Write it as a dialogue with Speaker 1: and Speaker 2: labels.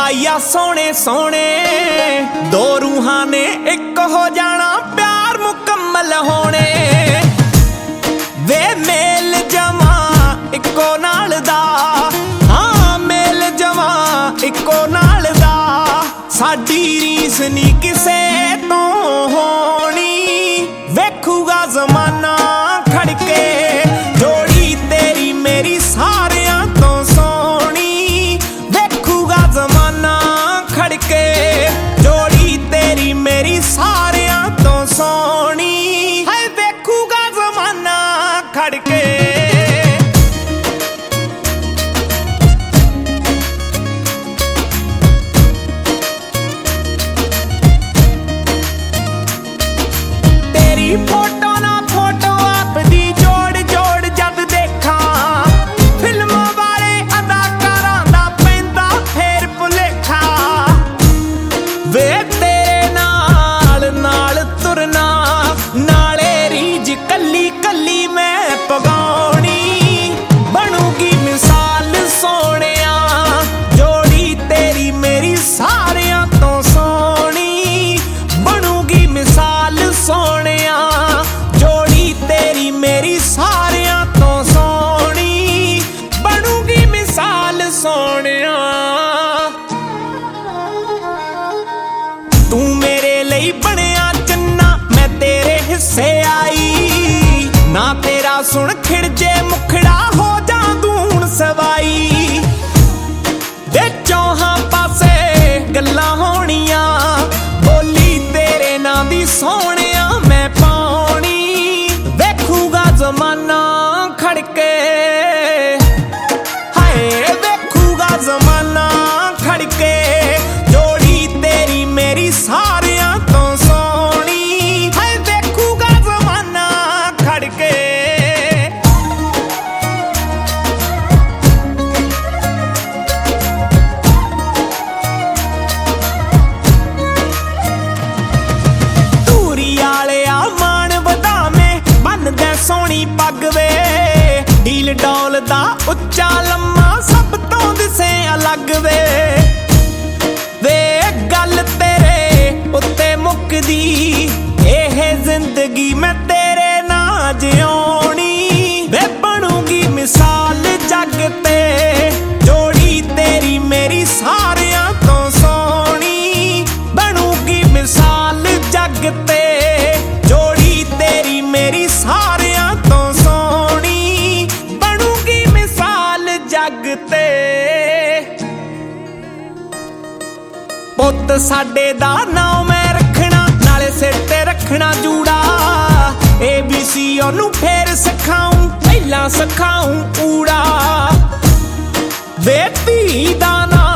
Speaker 1: आ सोने सोने दो रूहां ने एक हो जाना प्यार मुकम्मल होने वे मेल जमा इको नाल दा हाँ मेल जमा इको नाल दा साडी रीस नी किसे तो होनी वेखूगा जमाना खड़के जोड़ी तेरी मेरी सारियां तो सोनी वेखूगा जमाना खड़के जोड़ी तेरी मेरी सारियां तो सोनी है वेखूगा जमाना खड़के तेरी फोटो ना फोटो आप दी जोड़ जोड़ जद देखा फिल्मां वाले अदाकारां दा पैंदा फेर भुलेखा वे तेरे नाल नाल तुरना नाले रीज कली कली मैं पगाउणी बनूगी मिसाल सोहणिया जोड़ी तेरी मेरी सारियां तो सोहणी बनूगी मिसाल सोहणिया जोड़ी तेरी मेरी सारियां तो सोहणी बनूगी मिसाल सोहणिया तू मेरे ਲਈ ਬਣਿਆ ਚੰਨਾ मैं तेरे हिस्से आई ना तेरा सुन खिड़जे मुखड़ा हो जा दूण सवाई दे चौहां पासे गल्लां होणियां बोली तेरे नां दी सोहणिया मैं पाउणी वेखूगा जमाना खड़के हाय वेखूगा जमाना खड़के जोड़ी तेरी मेरी सारियां तो सोहणी हाय वेखूगा जमाना खड़के सोहनी पग वे ढील डौल दा उच्चा लम्मा सब तो दिसे अलग वे गल तेरे उत्ते मुकदी एह जिंदगी मैं तेरे ना जिउणी वे बनूगी मिसाल जग ते जोड़ी तेरी मेरी सारियां तो सोहणी बनूगी मिसाल जग ते जोड़ी तेरी मेरी सारियां तो सोहणी बनूगी मिसाल जग ते पुत साडे दा नाम मैं रखना नाले सिर ते रखना जूड़ा ABC ओनू फेर सिखाऊं पहला सिखाऊं ऊड़ा वे धी दा